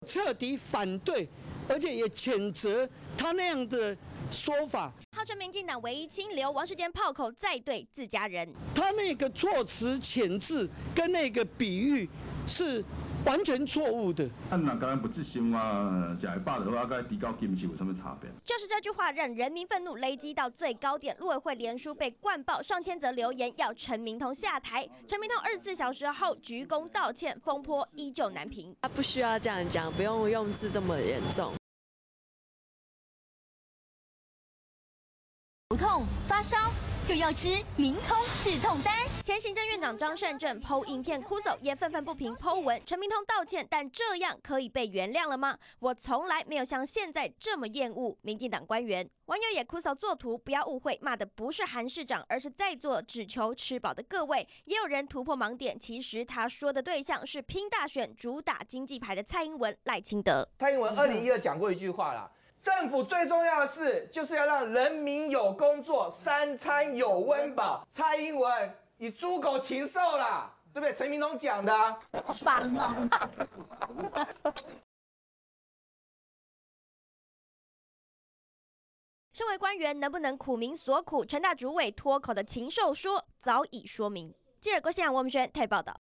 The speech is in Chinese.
彻底反对，而且也谴责他那样的说法。 号称民进党唯一清流，王世坚炮口再对自家人， 他那个措辞遣字跟那个比喻是完全错误的。 咱若敢不执行啊，食会饱就好，甲提高金是有什么差别？ 就是这句话让人民愤怒累积到最高点，陆委会连书被灌爆，上千则留言要陈明通下台。陈明通24小时后鞠躬道歉，风波依旧难平。 他不需要这样讲，不用用字这么严重。 头痛发烧就要吃明通止痛丹。 前行政院长张善政 PO 影片哭诉，也愤愤不平 PO 文。陈明通道歉，但这样可以被原谅了吗？我从来没有像现在这么厌恶民进党官员。网友也哭诉作图，不要误会，骂的不是韩市长，而是在座只求吃饱的各位。也有人突破盲点，其实他说的对象是拼大选、主打经济牌的蔡英文、赖清德。 蔡英文2012讲过一句话啦。政府最重要的事就是要让人民有工作，3餐有温饱。蔡英文，你猪狗禽兽啦，对不对？陈明通讲的啊。 身为官员，能不能苦民所苦？陈大主委脱口的禽兽说早已说明。记者郭信阳、王文轩台报道。